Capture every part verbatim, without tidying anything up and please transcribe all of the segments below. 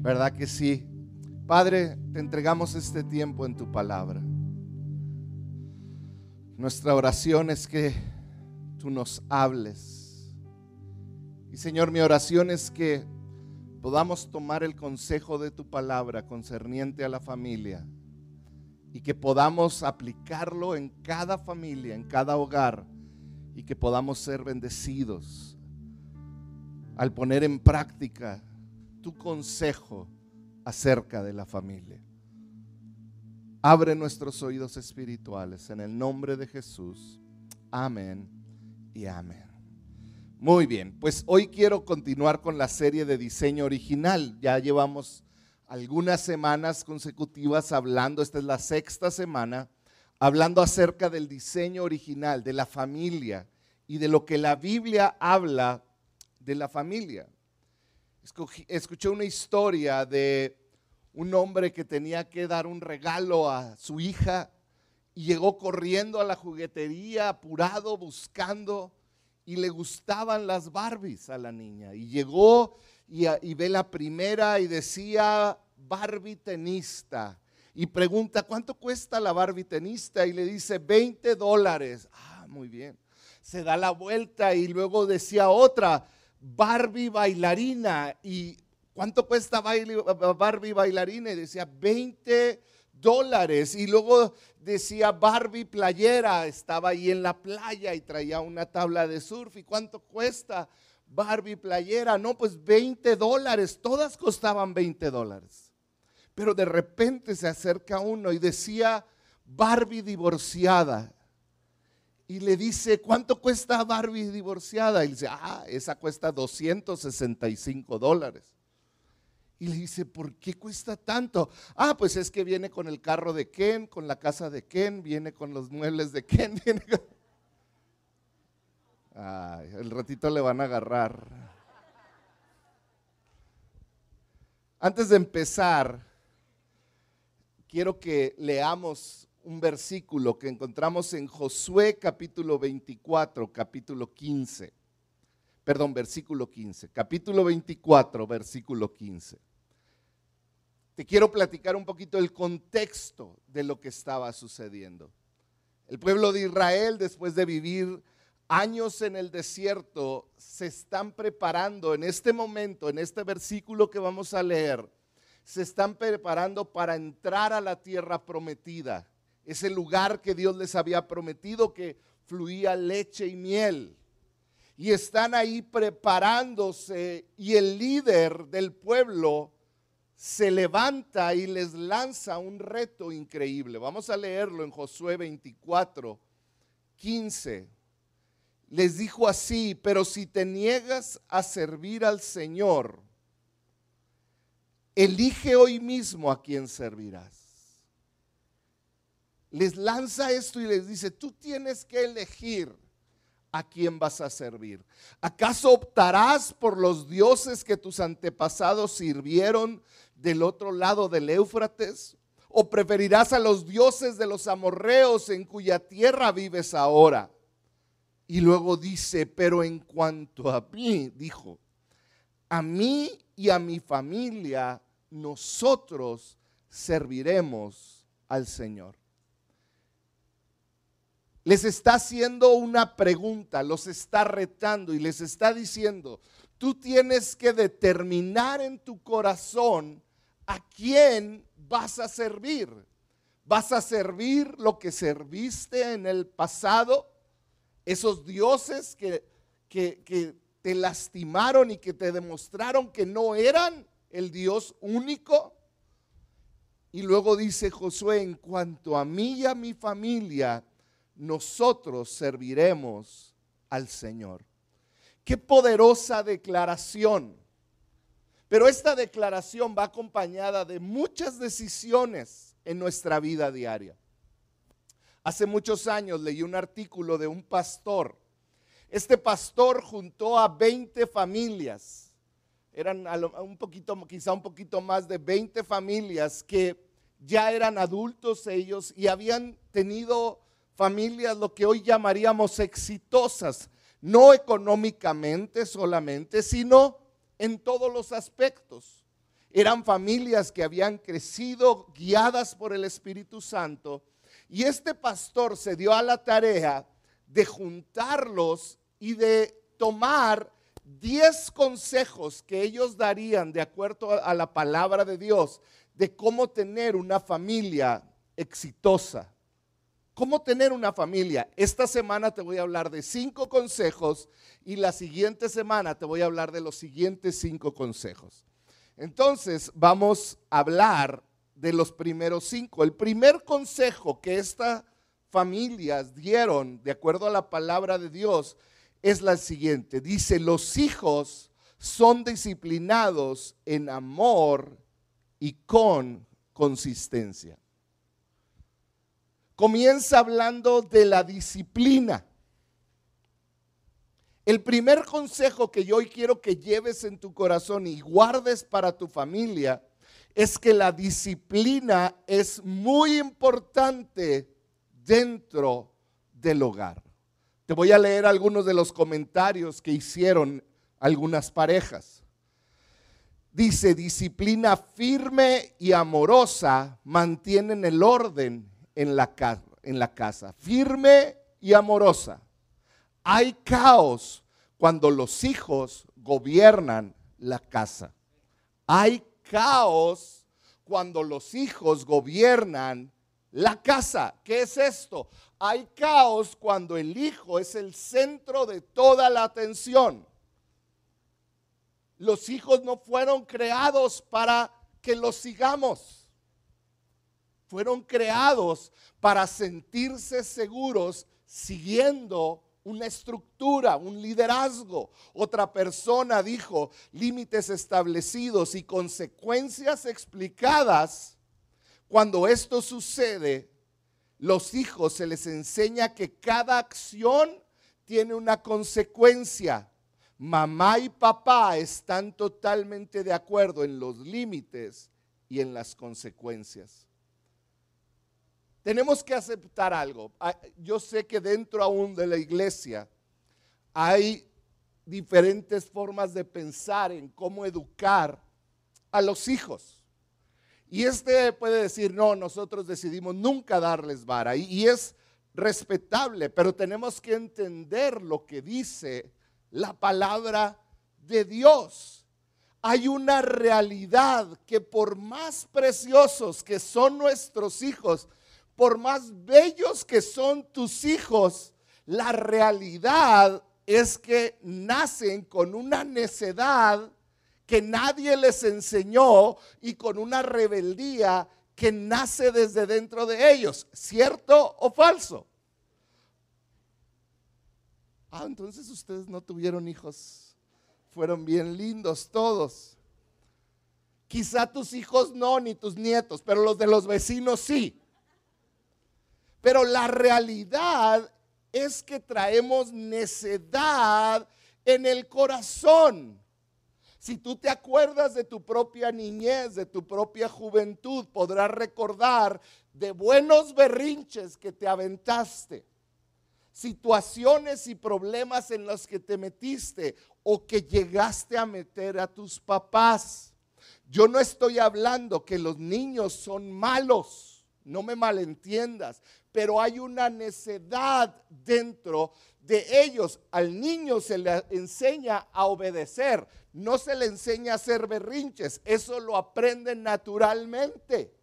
¿Verdad que sí? Padre, te entregamos este tiempo en tu palabra. Nuestra oración es que tú nos hables. Y Señor, mi oración es que podamos tomar el consejo de tu palabra concerniente a la familia y que podamos aplicarlo en cada familia, en cada hogar, y que podamos ser bendecidos al poner en práctica tu consejo acerca de la familia. Abre nuestros oídos espirituales en el nombre de Jesús. Amén y amén. Muy bien, pues hoy quiero continuar con la serie de diseño original. Ya llevamos algunas semanas consecutivas hablando, esta es la sexta semana, hablando acerca del diseño original, de la familia y de lo que la Biblia habla de la familia. Escuché una historia de un hombre que tenía que dar un regalo a su hija y llegó corriendo a la juguetería apurado buscando, y le gustaban las Barbies a la niña, y llegó y, y ve la primera y decía Barbie tenista, y pregunta ¿cuánto cuesta la Barbie tenista? Y le dice veinte dólares. Ah, muy bien. Se da la vuelta y luego decía otra Barbie bailarina, y ¿cuánto cuesta Barbie bailarina? Y decía veinte dólares. Y luego decía Barbie playera, estaba ahí en la playa y traía una tabla de surf. ¿Y cuánto cuesta Barbie playera? No, pues veinte dólares, todas costaban veinte dólares. Pero de repente se acerca uno y decía Barbie divorciada. Y le dice, ¿cuánto cuesta Barbie divorciada? Y le dice, ah, esa cuesta doscientos sesenta y cinco dólares. Y le dice, ¿por qué cuesta tanto? Ah, pues es que viene con el carro de Ken, con la casa de Ken, viene con los muebles de Ken. Viene con... Ay, el ratito le van a agarrar. Antes de empezar, quiero que leamos un versículo que encontramos en Josué capítulo veinticuatro, capítulo quince. Perdón, versículo quince. Capítulo veinticuatro, versículo quince. Te quiero platicar un poquito el contexto de lo que estaba sucediendo. El pueblo de Israel, después de vivir años en el desierto, se están preparando en este momento, en este versículo que vamos a leer, se están preparando para entrar a la tierra prometida, ese lugar que Dios les había prometido que fluía leche y miel. Y están ahí preparándose, y el líder del pueblo se levanta y les lanza un reto increíble. Vamos a leerlo en Josué veinticuatro, quince. Les dijo así: pero si te niegas a servir al Señor, elige hoy mismo a quién servirás. Les lanza esto y les dice, tú tienes que elegir a quién vas a servir. ¿Acaso optarás por los dioses que tus antepasados sirvieron del otro lado del Éufrates? ¿O preferirás a los dioses de los amorreos en cuya tierra vives ahora? Y luego dice, pero en cuanto a mí, dijo, a mí y a mi familia nosotros serviremos al Señor. Les está haciendo una pregunta, los está retando y les está diciendo, tú tienes que determinar en tu corazón a quién vas a servir. ¿Vas a servir lo que serviste en el pasado? Esos dioses que, que, que te lastimaron y que te demostraron que no eran el Dios único. Y luego dice Josué, en cuanto a mí y a mi familia, nosotros serviremos al Señor. Qué poderosa declaración. Pero esta declaración va acompañada de muchas decisiones en nuestra vida diaria. Hace muchos años leí un artículo de un pastor. Este pastor juntó a veinte familias. Eran un poquito, quizá un poquito más de veinte familias que ya eran adultos ellos y habían tenido familias lo que hoy llamaríamos exitosas, no económicamente solamente, sino en todos los aspectos. Eran familias que habían crecido guiadas por el Espíritu Santo. Y este pastor se dio a la tarea de juntarlos y de tomar diez consejos que ellos darían de acuerdo a la palabra de Dios de cómo tener una familia exitosa. ¿Cómo tener una familia? Esta semana te voy a hablar de cinco consejos y la siguiente semana te voy a hablar de los siguientes cinco consejos. Entonces vamos a hablar de los primeros cinco. El primer consejo que estas familias dieron de acuerdo a la palabra de Dios es la siguiente. Dice, los hijos son disciplinados en amor y con consistencia. Comienza hablando de la disciplina. El primer consejo que yo hoy quiero que lleves en tu corazón y guardes para tu familia es que la disciplina es muy importante dentro del hogar. Te voy a leer algunos de los comentarios que hicieron algunas parejas. Dice, disciplina firme y amorosa mantienen el orden en la casa, en la casa. Firme y amorosa. Hay caos cuando los hijos gobiernan la casa. Hay caos cuando los hijos gobiernan la casa. ¿Qué es esto? Hay caos cuando el hijo es el centro de toda la atención. Los hijos no fueron creados para que los sigamos. Fueron creados para sentirse seguros siguiendo una estructura, un liderazgo. Otra persona dijo, límites establecidos y consecuencias explicadas. Cuando esto sucede, los hijos se les enseña que cada acción tiene una consecuencia. Mamá y papá están totalmente de acuerdo en los límites y en las consecuencias. Tenemos que aceptar algo. Yo sé que dentro aún de la iglesia hay diferentes formas de pensar en cómo educar a los hijos. Y este puede decir, no, nosotros decidimos nunca darles vara. Y, y es respetable, pero tenemos que entender lo que dice la palabra de Dios. Hay una realidad que por más preciosos que son nuestros hijos, por más bellos que son tus hijos, la realidad es que nacen con una necedad que nadie les enseñó y con una rebeldía que nace desde dentro de ellos. ¿Cierto o falso? Ah, entonces ustedes no tuvieron hijos. Fueron bien lindos todos. Quizá tus hijos no, ni tus nietos, pero los de los vecinos sí. Pero la realidad es que traemos necedad en el corazón. Si tú te acuerdas de tu propia niñez, de tu propia juventud, podrás recordar de buenos berrinches que te aventaste, situaciones y problemas en los que te metiste o que llegaste a meter a tus papás. Yo no estoy hablando que los niños son malos, no me malentiendas, pero hay una necedad dentro de ellos. Al niño se le enseña a obedecer, no se le enseña a hacer berrinches, eso lo aprenden naturalmente.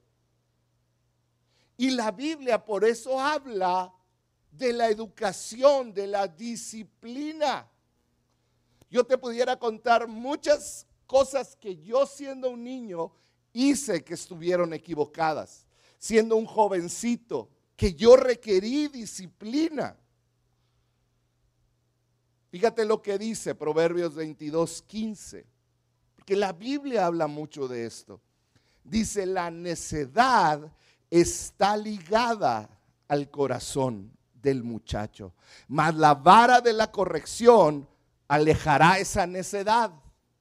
Y la Biblia por eso habla de la educación, de la disciplina. Yo te pudiera contar muchas cosas que yo siendo un niño hice que estuvieron equivocadas, siendo un jovencito, que yo requerí disciplina. Fíjate lo que dice Proverbios veintidós, quince, porque la Biblia habla mucho de esto. Dice, la necedad está ligada al corazón del muchacho, mas la vara de la corrección alejará esa necedad.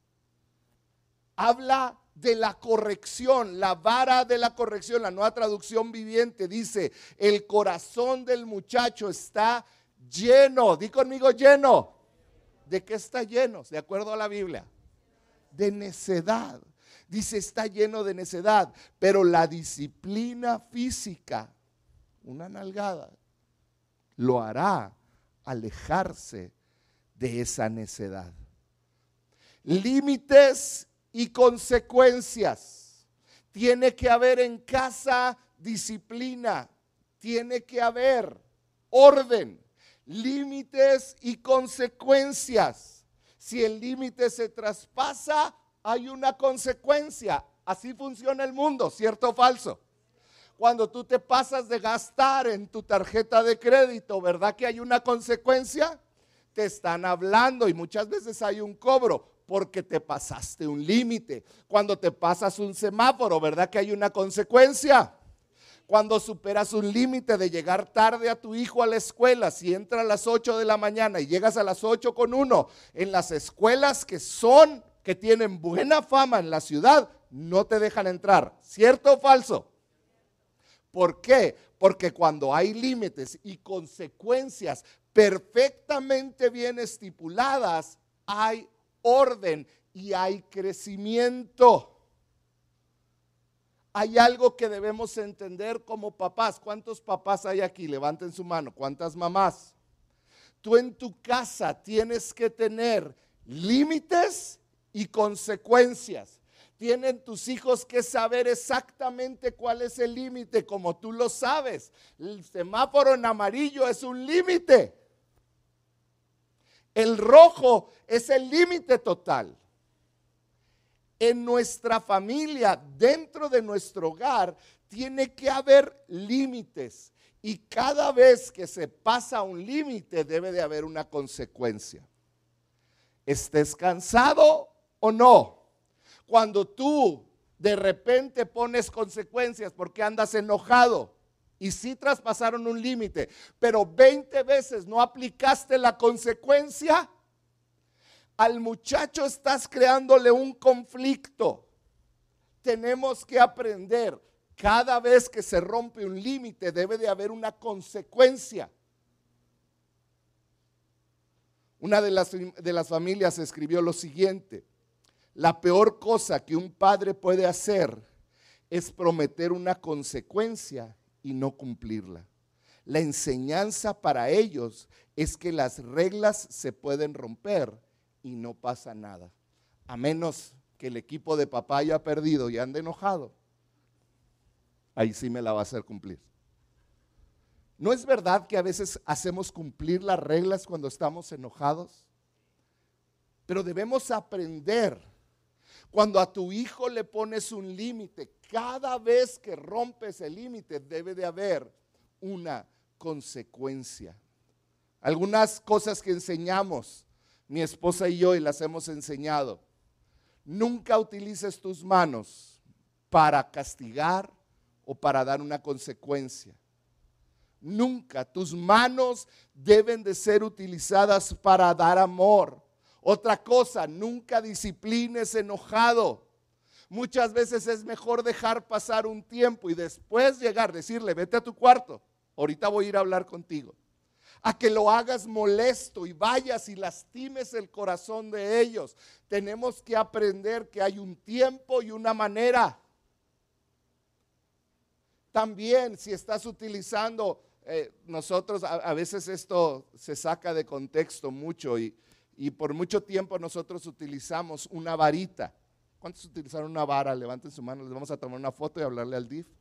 Habla de la corrección, la vara de la corrección. La Nueva Traducción Viviente dice, el corazón del muchacho está lleno, di conmigo lleno. ¿De qué está lleno? De acuerdo a la Biblia, de necedad. Dice, está lleno de necedad, pero la disciplina física, una nalgada, lo hará alejarse de esa necedad. Límites y consecuencias. Tiene que haber en casa disciplina, tiene que haber orden, límites y consecuencias. Si el límite se traspasa, hay una consecuencia. Así funciona el mundo, ¿cierto o falso? Cuando tú te pasas de gastar en tu tarjeta de crédito, ¿verdad que hay una consecuencia? Te están hablando y muchas veces hay un cobro porque te pasaste un límite. Cuando te pasas un semáforo, ¿verdad que hay una consecuencia? Cuando superas un límite de llegar tarde a tu hijo a la escuela, si entra a las ocho de la mañana y llegas a las ocho con uno, en las escuelas que son, que tienen buena fama en la ciudad, no te dejan entrar. ¿Cierto o falso? ¿Por qué? Porque cuando hay límites y consecuencias perfectamente bien estipuladas, hay orden y hay crecimiento. Hay algo que debemos entender como papás. ¿Cuántos papás hay aquí? Levanten su mano. ¿Cuántas mamás? Tú en tu casa tienes que tener límites y consecuencias. Tienen tus hijos que saber exactamente cuál es el límite, como tú lo sabes. El semáforo en amarillo es un límite. El rojo es el límite total. En nuestra familia, dentro de nuestro hogar, tiene que haber límites. Y cada vez que se pasa un límite, debe de haber una consecuencia. ¿Estés cansado o no? Cuando tú de repente pones consecuencias porque andas enojado y sí traspasaron un límite, pero veinte veces no aplicaste la consecuencia, al muchacho estás creándole un conflicto. Tenemos que aprender, cada vez que se rompe un límite debe de haber una consecuencia. Una de las, de las familias escribió lo siguiente: la peor cosa que un padre puede hacer es prometer una consecuencia y no cumplirla. La enseñanza para ellos es que las reglas se pueden romper y no pasa nada, a menos que el equipo de papá haya perdido y ande enojado. Ahí sí me la va a hacer cumplir. ¿No es verdad que a veces hacemos cumplir las reglas cuando estamos enojados? Pero debemos aprender. Cuando a tu hijo le pones un límite, cada vez que rompes el límite debe de haber una consecuencia. Algunas cosas que enseñamos mi esposa y yo, y las hemos enseñado: nunca utilices tus manos para castigar o para dar una consecuencia. Nunca. Tus manos deben de ser utilizadas para dar amor. Otra cosa, nunca disciplines enojado. Muchas veces es mejor dejar pasar un tiempo y después llegar, decirle, vete a tu cuarto, ahorita voy a ir a hablar contigo. A que lo hagas molesto y vayas y lastimes el corazón de ellos. Tenemos que aprender que hay un tiempo y una manera. También si estás utilizando, eh, nosotros a, a veces esto se saca de contexto mucho y, y por mucho tiempo nosotros utilizamos una varita. ¿Cuántos utilizaron una vara? Levanten su mano, les vamos a tomar una foto y hablarle al D I F.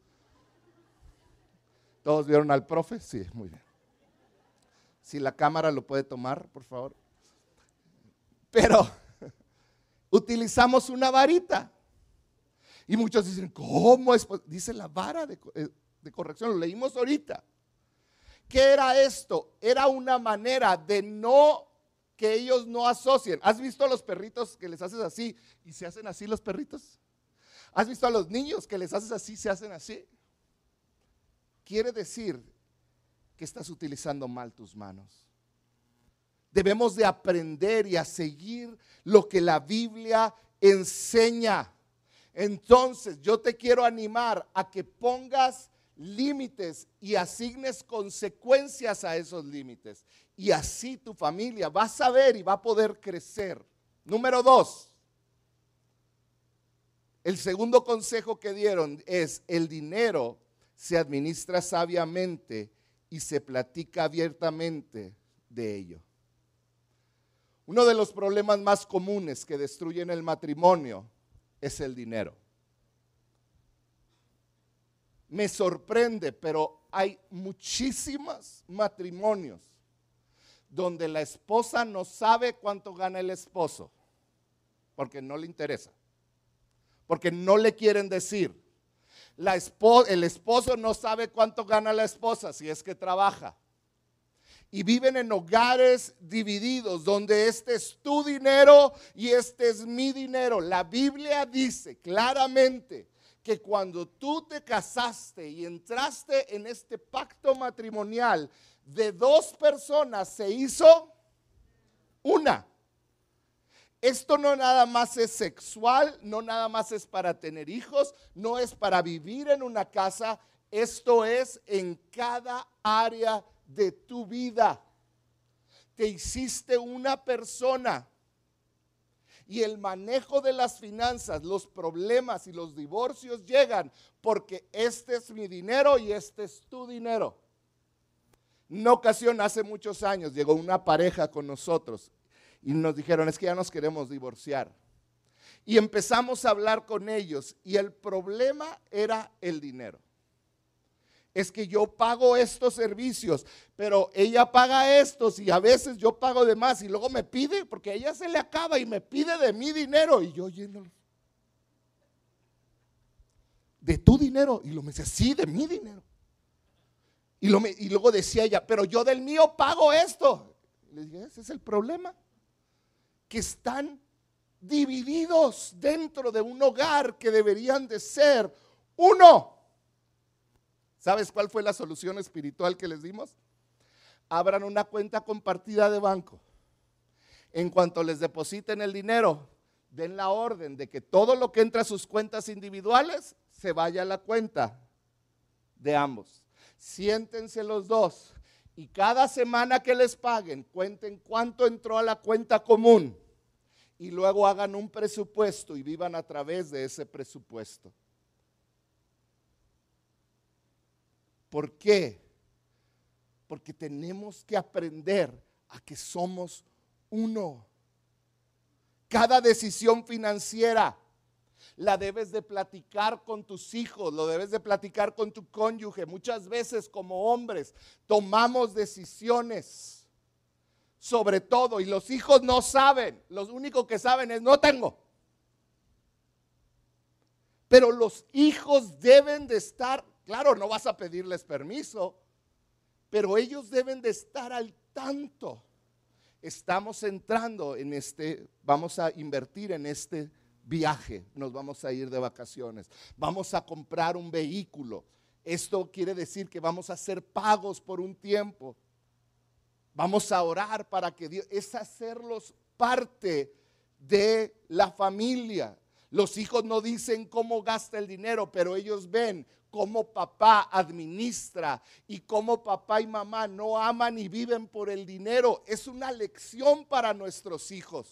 ¿Todos vieron al profe? Sí, muy bien. Si la cámara lo puede tomar, por favor. Pero utilizamos una varita. Y muchos dicen, ¿cómo es? Dice la vara de, de corrección, lo leímos ahorita. ¿Qué era esto? Era una manera de no, que ellos no asocien. ¿Has visto a los perritos que les haces así y se hacen así los perritos? ¿Has visto a los niños que les haces así y se hacen así? Quiere decir que estás utilizando mal tus manos. Debemos de aprender y a seguir lo que la Biblia enseña. Entonces yo te quiero animar a que pongas límites y asignes consecuencias a esos límites. Y así tu familia va a saber y va a poder crecer. Número dos, El segundo consejo que dieron es: el dinero se administra sabiamente y se platica abiertamente de ello. Uno de los problemas más comunes que destruyen el matrimonio es el dinero. Me sorprende, pero hay muchísimos matrimonios donde la esposa no sabe cuánto gana el esposo, porque no le interesa, porque no le quieren decir. La espo- el esposo no sabe cuánto gana la esposa si es que trabaja. Y viven en hogares divididos donde este es tu dinero y este es mi dinero. La Biblia dice claramente que cuando tú te casaste y entraste en este pacto matrimonial, de dos personas se hizo una. Esto no nada más es sexual, no nada más es para tener hijos, no es para vivir en una casa, esto es en cada área de tu vida. Te hiciste una persona y el manejo de las finanzas, los problemas y los divorcios llegan porque este es mi dinero y este es tu dinero. En una ocasión, hace muchos años, llegó una pareja con nosotros y nos dijeron: es que ya nos queremos divorciar. Y empezamos a hablar con ellos y el problema era el dinero. Es que yo pago estos servicios, pero ella paga estos y a veces yo pago de más y luego me pide, porque a ella se le acaba y me pide de mi dinero y yo lleno de tu dinero. Y lo me dice: sí, de mi dinero. Y, lo me, y luego decía ella: pero yo del mío pago esto. Y le dije: ese es el problema, que están divididos dentro de un hogar que deberían de ser uno. ¿Sabes cuál fue la solución espiritual que les dimos? Abran una cuenta compartida de banco. En cuanto les depositen el dinero, den la orden de que todo lo que entra a sus cuentas individuales se vaya a la cuenta de ambos. Siéntense los dos y cada semana que les paguen, cuenten cuánto entró a la cuenta común y luego hagan un presupuesto y vivan a través de ese presupuesto. ¿Por qué? Porque tenemos que aprender a que somos uno. Cada decisión financiera la debes de platicar con tus hijos, lo debes de platicar con tu cónyuge. Muchas veces como hombres tomamos decisiones sobre todo y los hijos no saben, lo único que saben es: no tengo. Pero los hijos deben de estar, claro, no vas a pedirles permiso, pero ellos deben de estar al tanto. Estamos entrando en este, vamos a invertir en este viaje, nos vamos a ir de vacaciones, vamos a comprar un vehículo. Esto quiere decir que vamos a hacer pagos por un tiempo. Vamos a orar para que Dios, es hacerlos parte de la familia. Los hijos no dicen cómo gasta el dinero, pero ellos ven cómo papá administra y cómo papá y mamá no aman y viven por el dinero. Es una lección para nuestros hijos.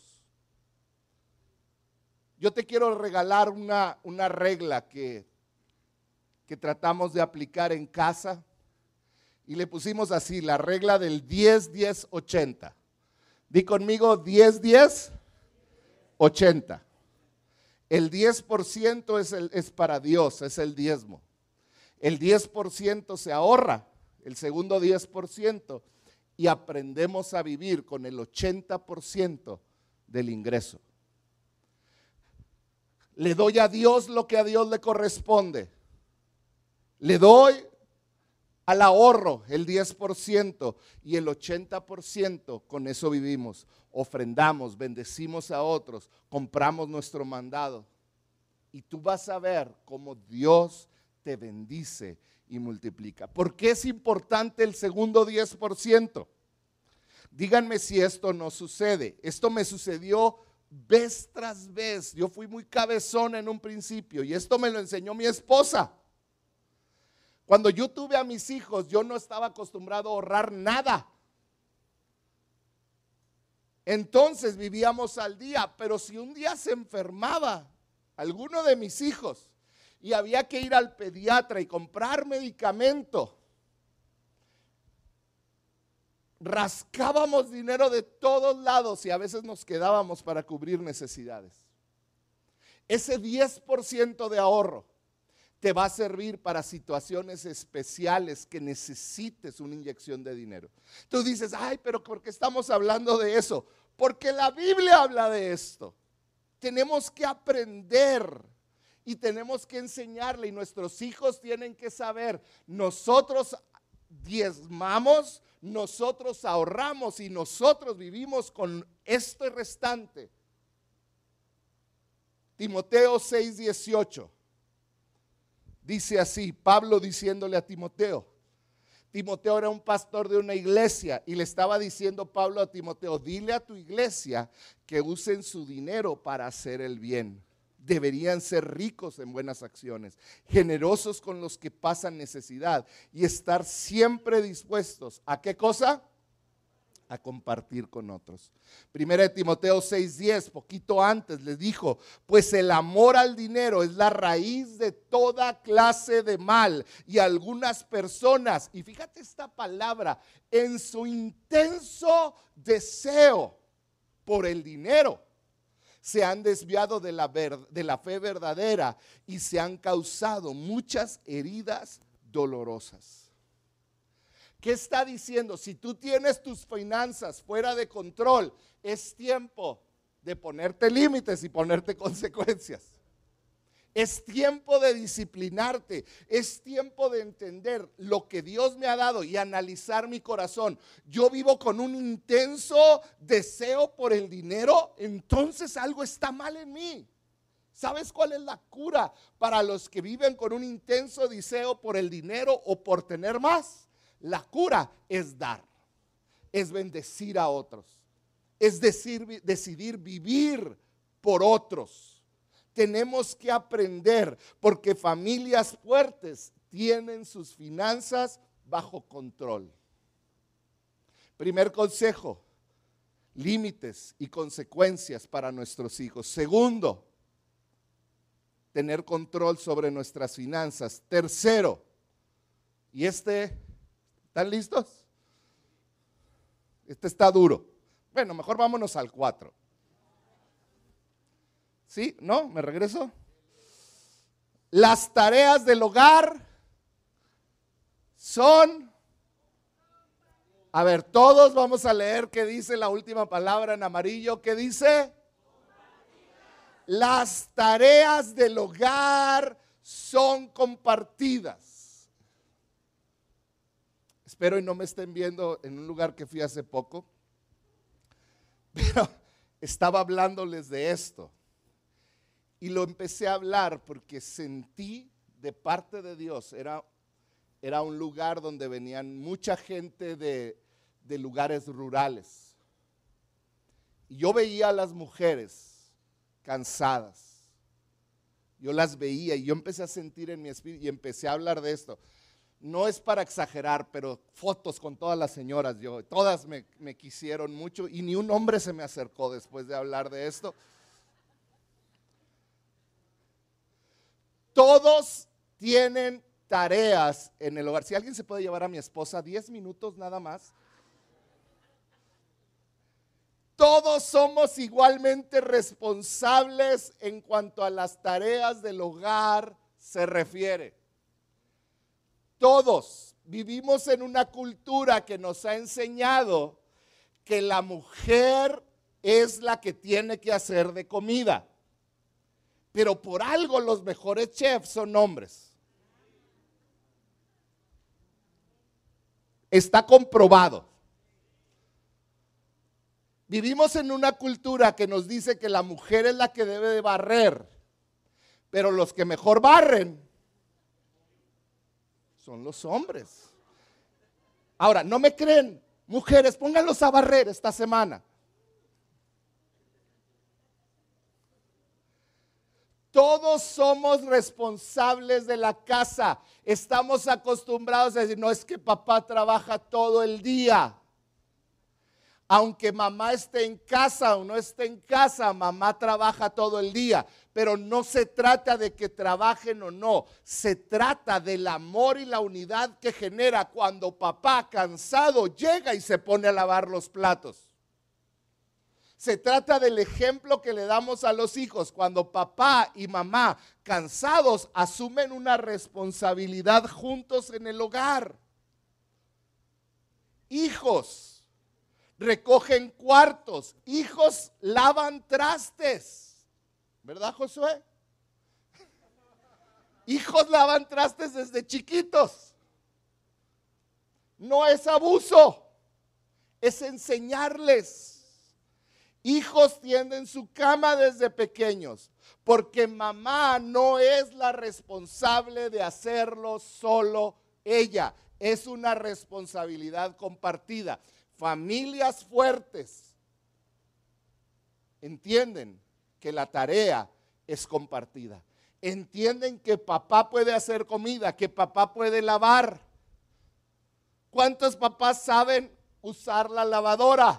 Yo te quiero regalar una, una regla que, que tratamos de aplicar en casa y le pusimos así: la regla del diez, diez, ochenta. Di conmigo: diez, diez, ochenta. El diez por ciento es, el, es para Dios, es el diezmo. El diez por ciento se ahorra, el segundo diez por ciento, y aprendemos a vivir con el ochenta por ciento del ingreso. Le doy a Dios lo que a Dios le corresponde. Le doy al ahorro el diez por ciento y el ochenta por ciento con eso vivimos. Ofrendamos, bendecimos a otros, compramos nuestro mandado. Y tú vas a ver cómo Dios te bendice y multiplica. ¿Por qué es importante el segundo diez por ciento? Díganme si esto no sucede. Esto me sucedió vez tras vez. Yo fui muy cabezón en un principio y esto me lo enseñó mi esposa. Cuando yo tuve a mis hijos, yo no estaba acostumbrado a ahorrar nada. Entonces vivíamos al día, pero si un día se enfermaba, alguno de mis hijos, y había que ir al pediatra y comprar medicamento, rascábamos dinero de todos lados y a veces nos quedábamos para cubrir necesidades. Ese diez por ciento de ahorro te va a servir para situaciones especiales que necesites una inyección de dinero. Tú dices, ay, pero ¿por qué estamos hablando de eso? Porque la Biblia habla de esto. Tenemos que aprender y tenemos que enseñarle, y nuestros hijos tienen que saber, nosotros diezmamos, nosotros ahorramos y nosotros vivimos con este restante. Timoteo seis dieciocho dice así, Pablo diciéndole a Timoteo. Timoteo era un pastor de una iglesia y le estaba diciendo Pablo a Timoteo, dile a tu iglesia que usen su dinero para hacer el bien. Deberían ser ricos en buenas acciones, generosos con los que pasan necesidad y estar siempre dispuestos ¿a qué cosa? A compartir con otros. Primera de Timoteo seis diez, poquito antes le dijo, pues el amor al dinero es la raíz de toda clase de mal, y algunas personas, y fíjate esta palabra, en su intenso deseo por el dinero, se han desviado de la, ver, de la fe verdadera y se han causado muchas heridas dolorosas. ¿Qué está diciendo? Si tú tienes tus finanzas fuera de control, es tiempo de ponerte límites y ponerte consecuencias. Es tiempo de disciplinarte, es tiempo de entender lo que Dios me ha dado y analizar mi corazón. Yo vivo con un intenso deseo por el dinero, entonces algo está mal en mí. ¿Sabes cuál es la cura para los que viven con un intenso deseo por el dinero o por tener más? La cura es dar, es bendecir a otros, es decir, decidir vivir por otros. Tenemos que aprender, porque familias fuertes tienen sus finanzas bajo control. Primer consejo, límites y consecuencias para nuestros hijos. Segundo, tener control sobre nuestras finanzas. Tercero, y este, ¿están listos? Este está duro. Bueno, mejor vámonos al cuatro. ¿Sí? ¿No? ¿Me regreso? Las tareas del hogar son, a ver, todos vamos a leer qué dice la última palabra en amarillo. ¿Qué dice? Las tareas del hogar son compartidas. Espero y no me estén viendo en un lugar que fui hace poco, pero estaba hablándoles de esto. Y lo empecé a hablar porque sentí de parte de Dios, era, era un lugar donde venían mucha gente de, de lugares rurales. Y yo veía a las mujeres cansadas. Yo las veía y yo empecé a sentir en mi espíritu y empecé a hablar de esto. No es para exagerar, pero fotos con todas las señoras, yo, todas me, me quisieron mucho y ni un hombre se me acercó después de hablar de esto. Todos tienen tareas en el hogar. Si alguien se puede llevar a mi esposa diez minutos nada más. Todos somos igualmente responsables en cuanto a las tareas del hogar se refiere. Todos vivimos en una cultura que nos ha enseñado que la mujer es la que tiene que hacer de comida. Pero por algo los mejores chefs son hombres. Está comprobado. Vivimos en una cultura que nos dice que la mujer es la que debe de barrer, pero los que mejor barren son los hombres. Ahora, ¿no me creen? Mujeres, pónganlos a barrer esta semana. Todos somos responsables de la casa. Estamos acostumbrados a decir, no, es que papá trabaja todo el día. Aunque mamá esté en casa o no esté en casa, mamá trabaja todo el día. Pero no se trata de que trabajen o no, se trata del amor y la unidad que genera cuando papá cansado llega y se pone a lavar los platos. Se trata del ejemplo que le damos a los hijos cuando papá y mamá cansados asumen una responsabilidad juntos en el hogar. Hijos recogen cuartos, hijos lavan trastes. ¿Verdad, Josué? Hijos lavan trastes desde chiquitos. No es abuso, es enseñarles. Hijos tienden su cama desde pequeños, porque mamá no es la responsable de hacerlo solo ella. Es una responsabilidad compartida. Familias fuertes entienden que la tarea es compartida. Entienden que papá puede hacer comida, que papá puede lavar. ¿Cuántos papás saben usar la lavadora?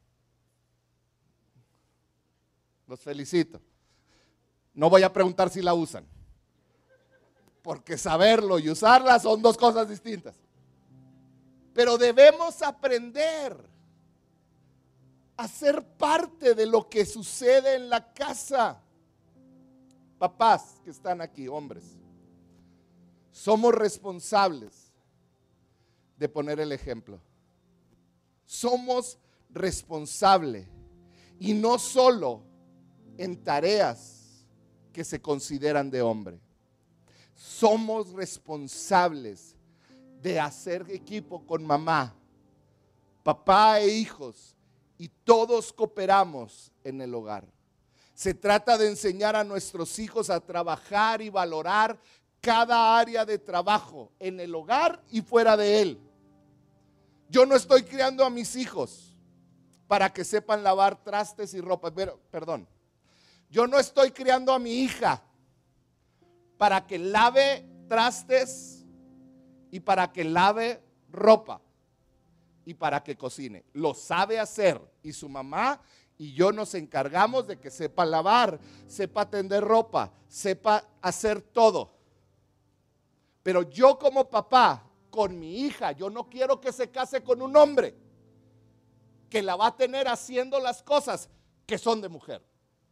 Los felicito. No voy a preguntar si la usan, porque saberlo y usarla son dos cosas distintas. Pero debemos aprender a ser parte de lo que sucede en la casa. Papás que están aquí, hombres, somos responsables de poner el ejemplo. Somos responsables, y no solo en tareas que se consideran de hombre. Somos responsables de hacer equipo con mamá, papá e hijos, y todos cooperamos en el hogar. Se trata de enseñar a nuestros hijos a trabajar y valorar cada área de trabajo en el hogar y fuera de él. Yo no estoy criando a mis hijos para que sepan lavar trastes y ropa. Pero, perdón, yo no estoy criando a mi hija para que lave trastes y para que lave ropa y para que cocine. Lo sabe hacer, y su mamá y yo nos encargamos de que sepa lavar, sepa tender ropa, sepa hacer todo. Pero yo como papá, con mi hija, yo no quiero que se case con un hombre que la va a tener haciendo las cosas que son de mujer.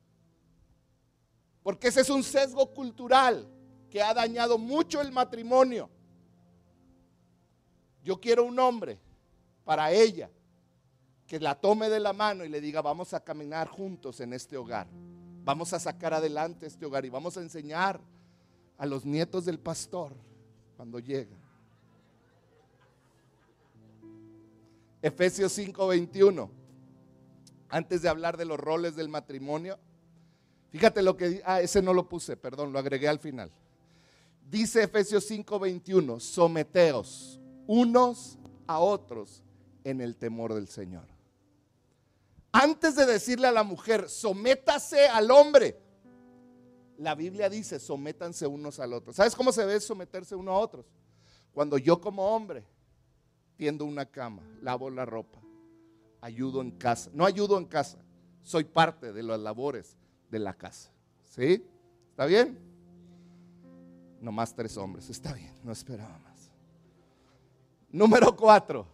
Porque ese es un sesgo cultural que ha dañado mucho el matrimonio. Yo quiero un hombre para ella que la tome de la mano y le diga: vamos a caminar juntos en este hogar, vamos a sacar adelante este hogar y vamos a enseñar a los nietos del pastor cuando lleguen. Efesios cinco veintiuno, antes de hablar de los roles del matrimonio, fíjate lo que, ah, ese no lo puse, perdón, lo agregué al final. Dice Efesios cinco veintiuno: someteos unos a otros en el temor del Señor. Antes de decirle a la mujer, sométase al hombre, la Biblia dice, sométanse unos al otro. ¿Sabes cómo se ve someterse uno a otros? Cuando yo como hombre tiendo una cama, lavo la ropa, ayudo en casa. No ayudo en casa, soy parte de las labores de la casa. ¿Sí? ¿Está bien? Nomás tres hombres, está bien, no esperaba más. Número cuatro.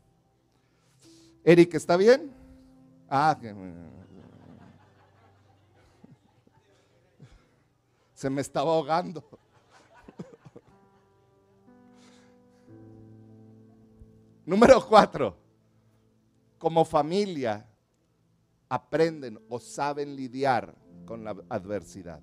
Eric, ¿está bien? Ah, que se me estaba ahogando. Número cuatro. Como familia aprenden o saben lidiar con la adversidad.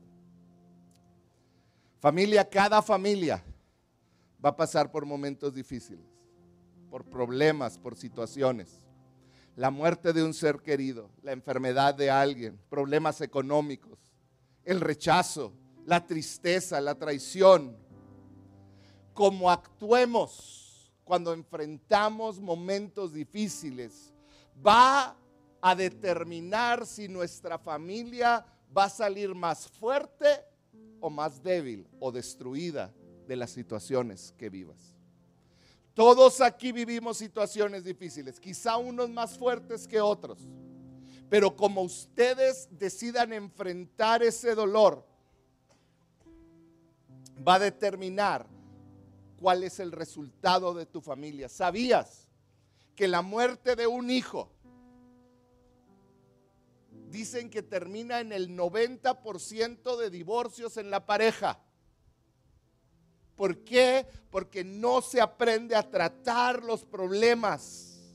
Familia, cada familia va a pasar por momentos difíciles, por problemas, por situaciones. La muerte de un ser querido, la enfermedad de alguien, problemas económicos, el rechazo, la tristeza, la traición. Como actuemos cuando enfrentamos momentos difíciles, va a determinar si nuestra familia va a salir más fuerte o más débil o destruida de las situaciones que vivas. Todos aquí vivimos situaciones difíciles, quizá unos más fuertes que otros, pero como ustedes decidan enfrentar ese dolor, va a determinar cuál es el resultado de tu familia. ¿Sabías que la muerte de un hijo, dicen que termina en el noventa por ciento de divorcios en la pareja? ¿Por qué? Porque no se aprende a tratar los problemas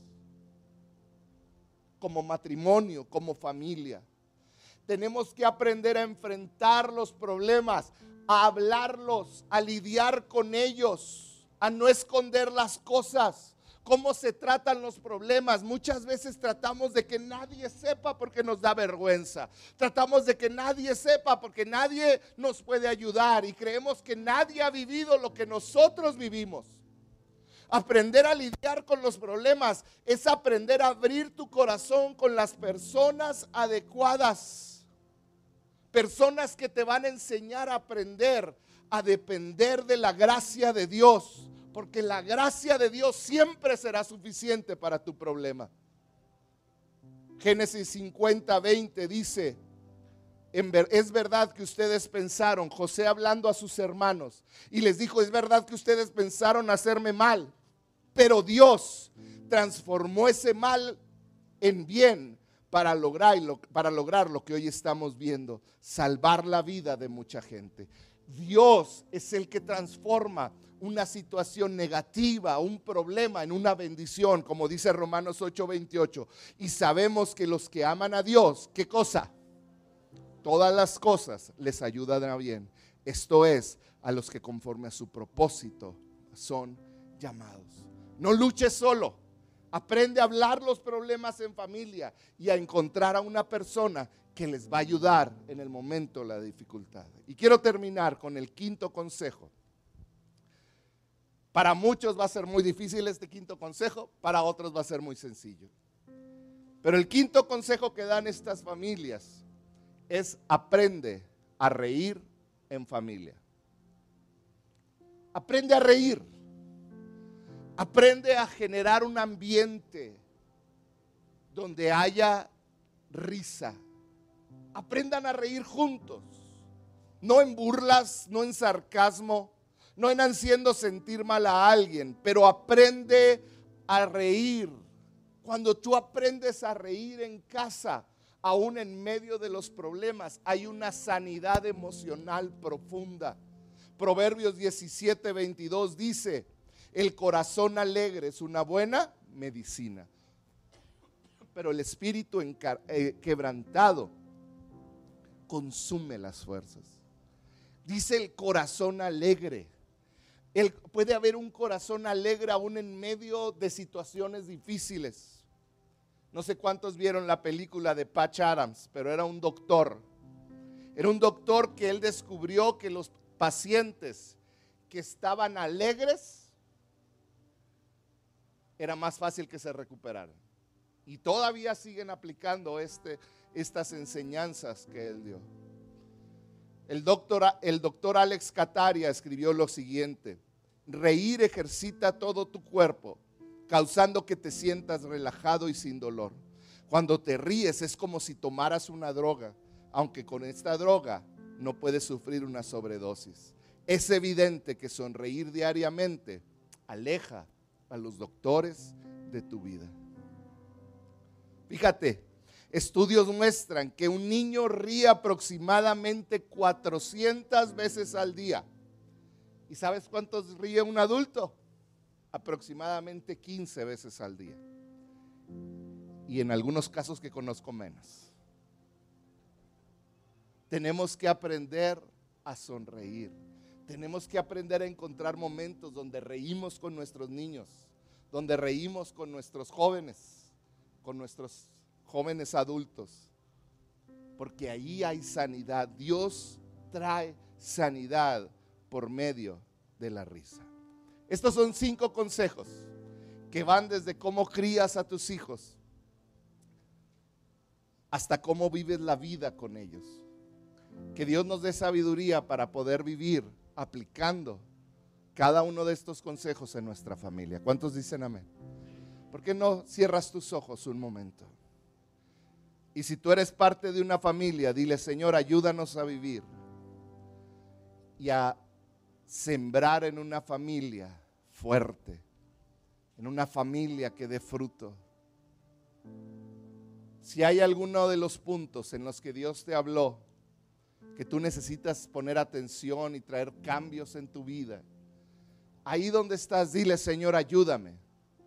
como matrimonio, como familia. Tenemos que aprender a enfrentar los problemas, a hablarlos, a lidiar con ellos, a no esconder las cosas. ¿Cómo se tratan los problemas? Muchas veces tratamos de que nadie sepa porque nos da vergüenza. Tratamos de que nadie sepa porque nadie nos puede ayudar y creemos que nadie ha vivido lo que nosotros vivimos. Aprender a lidiar con los problemas es aprender a abrir tu corazón con las personas adecuadas. Personas que te van a enseñar a aprender a depender de la gracia de Dios. Porque la gracia de Dios siempre será suficiente para tu problema. Génesis cincuenta, veinte dice, es verdad que ustedes pensaron, José hablando a sus hermanos, y les dijo, es verdad que ustedes pensaron hacerme mal, pero Dios transformó ese mal en bien para lograr, para lograr lo que hoy estamos viendo, salvar la vida de mucha gente. Dios es el que transforma una situación negativa, un problema en una bendición, como dice Romanos ocho veintiocho. Y sabemos que los que aman a Dios, ¿qué cosa? Todas las cosas les ayudan a bien. Esto es, a los que conforme a su propósito son llamados. No luches solo. Aprende a hablar los problemas en familia y a encontrar a una persona que les va a ayudar en el momento de la dificultad. Y quiero terminar con el quinto consejo. Para muchos va a ser muy difícil este quinto consejo, para otros va a ser muy sencillo. Pero el quinto consejo que dan estas familias es aprende a reír en familia. Aprende a reír. Aprende a generar un ambiente donde haya risa. Aprendan a reír juntos, no en burlas, no en sarcasmo, no en haciendo sentir mal a alguien, pero aprende a reír. Cuando tú aprendes a reír en casa, aún en medio de los problemas, hay una sanidad emocional profunda. Proverbios diecisiete veintidós dice, el corazón alegre es una buena medicina, pero el espíritu encar- eh, quebrantado consume las fuerzas. Dice el corazón alegre. El, puede haber un corazón alegre aún en medio de situaciones difíciles. No sé cuántos vieron la película de Patch Adams, pero era un doctor. Era un doctor que él descubrió que los pacientes que estaban alegres era más fácil que se recuperaran. Y todavía siguen aplicando este, estas enseñanzas que él dio. El doctor, el doctor Alex Kataria escribió lo siguiente: reír ejercita todo tu cuerpo, causando que te sientas relajado y sin dolor. Cuando te ríes es como si tomaras una droga, aunque con esta droga no puedes sufrir una sobredosis. Es evidente que sonreír diariamente aleja a los doctores de tu vida. Fíjate, estudios muestran que un niño ríe aproximadamente cuatrocientas veces al día. ¿Y sabes cuántos ríe un adulto? Aproximadamente quince veces al día. Y en algunos casos que conozco menos. Tenemos que aprender a sonreír. Tenemos que aprender a encontrar momentos donde reímos con nuestros niños, donde reímos con nuestros jóvenes, con nuestros jóvenes adultos, porque ahí hay sanidad. Dios trae sanidad por medio de la risa. Estos son cinco consejos que van desde cómo crías a tus hijos hasta cómo vives la vida con ellos. Que Dios nos dé sabiduría para poder vivir aplicando cada uno de estos consejos en nuestra familia. ¿Cuántos dicen amén? ¿Por qué no cierras tus ojos un momento? Y si tú eres parte de una familia, dile: Señor, ayúdanos a vivir y a sembrar en una familia fuerte, en una familia que dé fruto. Si hay alguno de los puntos en los que Dios te habló, que tú necesitas poner atención y traer cambios en tu vida, ahí donde estás, dile: Señor, ayúdame,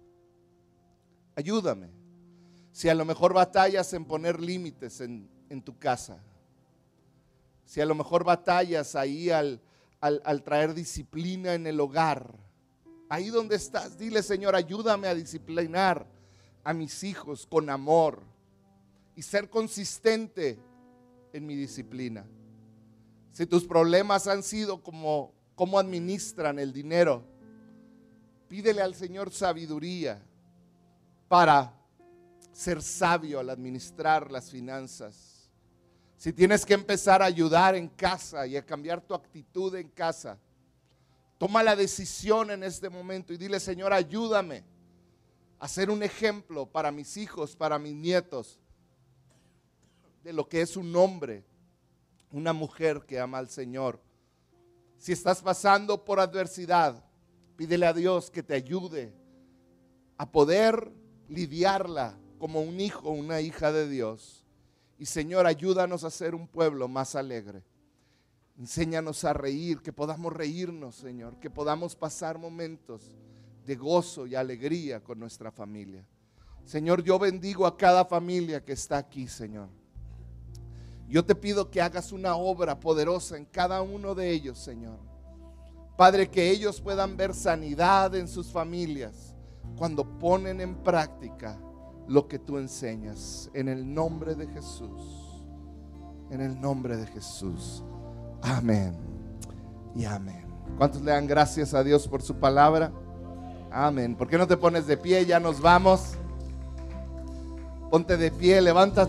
ayúdame. Si a lo mejor batallas en poner límites en, en tu casa, si a lo mejor batallas ahí al, al, al traer disciplina en el hogar, ahí donde estás, dile: Señor, ayúdame a disciplinar a mis hijos con amor y ser consistente en mi disciplina. Si tus problemas han sido como cómo administran el dinero, pídele al Señor sabiduría para ser sabio al administrar las finanzas. Si tienes que empezar a ayudar en casa y a cambiar tu actitud en casa, toma la decisión en este momento y dile: Señor, ayúdame a ser un ejemplo para mis hijos, para mis nietos, de lo que es un hombre, una mujer que ama al Señor. Si estás pasando por adversidad, pídele a Dios que te ayude a poder lidiarla como un hijo, una hija de Dios. Y Señor, ayúdanos a ser un pueblo más alegre. Enséñanos a reír, que podamos reírnos, Señor, que podamos pasar momentos de gozo y alegría con nuestra familia. Señor, yo bendigo a cada familia que está aquí, Señor. Yo te pido que hagas una obra poderosa en cada uno de ellos, Señor. Padre, que ellos puedan ver sanidad en sus familias cuando ponen en práctica lo que tú enseñas. En el nombre de Jesús. En el nombre de Jesús. Amén y amén. ¿Cuántos le dan gracias a Dios por su palabra? Amén. ¿Por qué no te pones de pie? Ya nos vamos. Ponte de pie, levanta